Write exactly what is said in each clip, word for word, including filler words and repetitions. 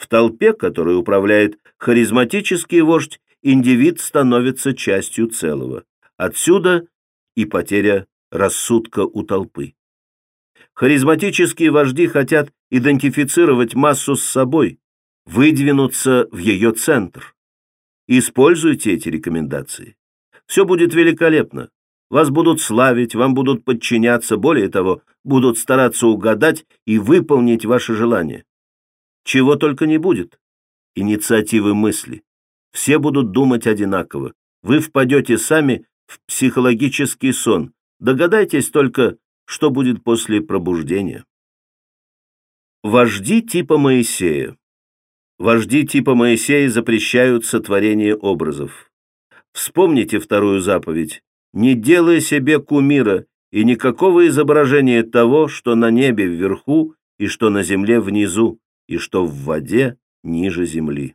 В толпе, которой управляет харизматический вождь, индивид становится частью целого. Отсюда и потеря рассудка у толпы. Харизматические вожди хотят идентифицировать массу с собой, выдвинуться в ее центр. Используйте эти рекомендации. Все будет великолепно. Вас будут славить, вам будут подчиняться, более того, будут стараться угадать и выполнить ваши желания. Чего только не будет. Инициативы мысли. Все будут думать одинаково. Вы впадете сами в психологический сон. Догадайтесь только, что будет после пробуждения. Вожди типа Моисея. Вожди типа Моисея запрещают сотворение образов. Вспомните вторую заповедь. Не делай себе кумира и никакого изображения того, что на небе вверху и что на земле внизу, и что в воде ниже земли.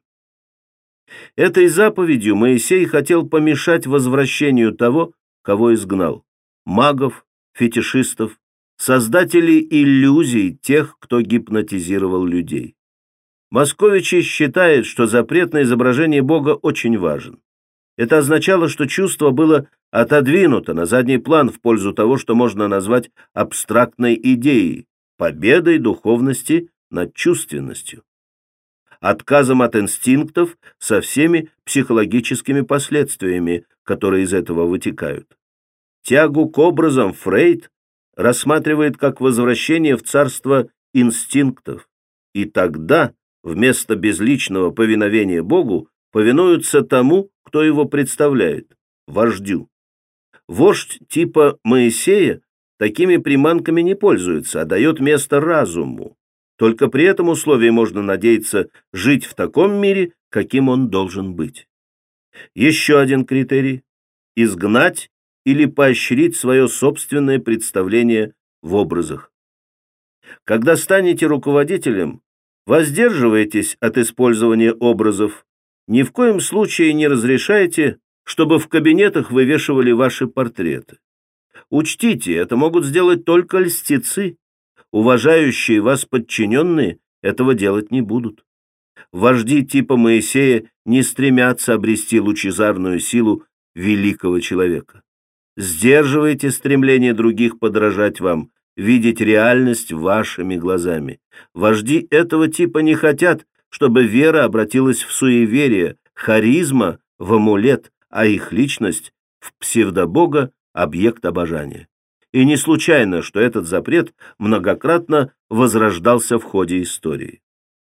Этой заповедью Моисей хотел помешать возвращению того, кого изгнал – магов, фетишистов, создателей иллюзий, тех, кто гипнотизировал людей. Московичи считают, что запрет на изображение Бога очень важен. Это означало, что чувство было отодвинуто на задний план в пользу того, что можно назвать абстрактной идеей, победой духовности над чувственностью, отказом от инстинктов со всеми психологическими последствиями, которые из этого вытекают. Тягу к образам Фрейд рассматривает как возвращение в царство инстинктов, и тогда вместо безличного повиновения Богу повинуются тому, кто его представляет, вождю. Вождь типа Моисея такими приманками не пользуется, а дает место разуму. Только при этом условии можно надеяться жить в таком мире, каким он должен быть. Еще один критерий – изгнать или поощрить свое собственное представление в образах. Когда станете руководителем, воздерживайтесь от использования образов. Ни в коем случае не разрешайте, чтобы в кабинетах вывешивали ваши портреты. Учтите, это могут сделать только льстецы. Уважающие вас подчиненные этого делать не будут. Вожди типа Моисея не стремятся обрести лучезарную силу великого человека. Сдерживайте стремление других подражать вам, видеть реальность вашими глазами. Вожди этого типа не хотят, чтобы вера обратилась в суеверие, харизма в амулет, а их личность в псевдобога, объект обожания. И не случайно, что этот запрет многократно возрождался в ходе истории.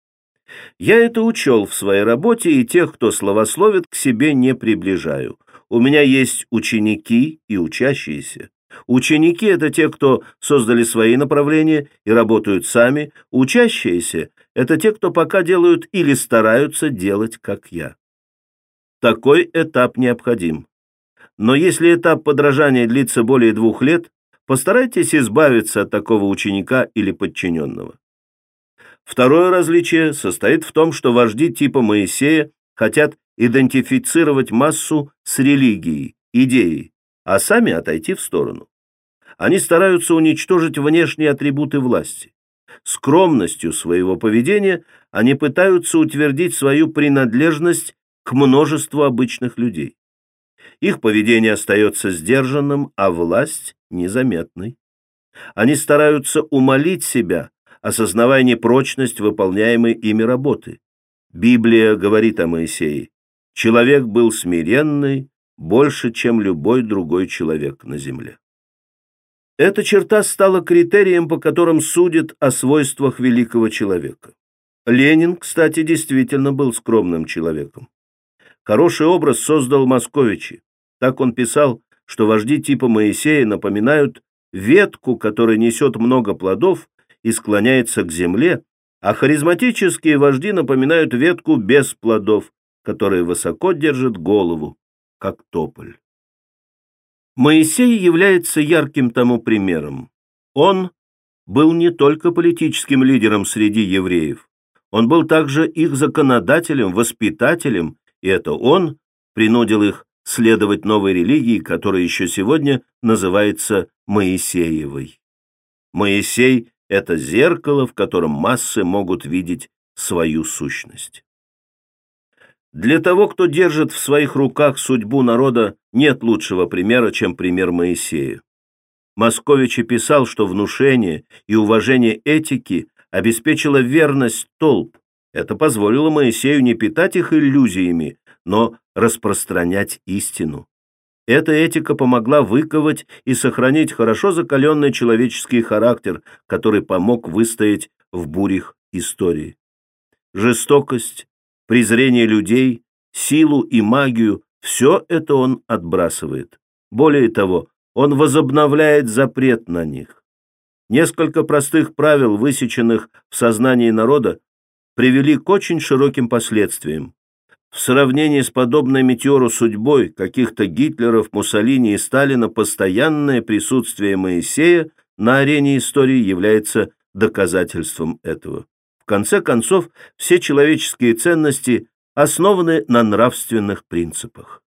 Я это учел в своей работе, и тех, кто славословит, к себе не приближаю. У меня есть ученики и учащиеся. Ученики – это те, кто создали свои направления и работают сами. Учащиеся – это те, кто пока делают или стараются делать, как я. Такой этап необходим. Но если этап подражания длится более двух лет, постарайтесь избавиться от такого ученика или подчиненного. Второе различие состоит в том, что вожди типа Моисея хотят идентифицировать массу с религией, идеей, а сами отойти в сторону. Они стараются уничтожить внешние атрибуты власти. Скромностью своего поведения они пытаются утвердить свою принадлежность к множеству обычных людей. Их поведение остается сдержанным, а власть – незаметной. Они стараются умалить себя, осознавая непрочность выполняемой ими работы. Библия говорит о Моисее: «Человек был смиренный больше, чем любой другой человек на земле». Эта черта стала критерием, по которым судят о свойствах великого человека. Ленин, кстати, действительно был скромным человеком. Хороший образ создал Московичи. Так он писал, что вожди типа Моисея напоминают ветку, которая несет много плодов и склоняется к земле, а харизматические вожди напоминают ветку без плодов, которая высоко держит голову, как тополь. Моисей является ярким тому примером. Он был не только политическим лидером среди евреев, он был также их законодателем, воспитателем, и это он принудил их следовать новой религии, которая еще сегодня называется Моисеевой. Моисей – это зеркало, в котором массы могут видеть свою сущность. Для того, кто держит в своих руках судьбу народа, нет лучшего примера, чем пример Моисея. Московичи писал, что внушение и уважение этики обеспечило верность толп. Это позволило Моисею не питать их иллюзиями, но распространять истину. Эта этика помогла выковать и сохранить хорошо закаленный человеческий характер, который помог выстоять в бурях истории. Жестокость, презрение людей, силу и магию – все это он отбрасывает. Более того, он возобновляет запрет на них. Несколько простых правил, высеченных в сознании народа, привели к очень широким последствиям. В сравнении с подобной метеору судьбой каких-то Гитлеров, Муссолини и Сталина постоянное присутствие Моисея на арене истории является доказательством этого. В конце концов, все человеческие ценности основаны на нравственных принципах.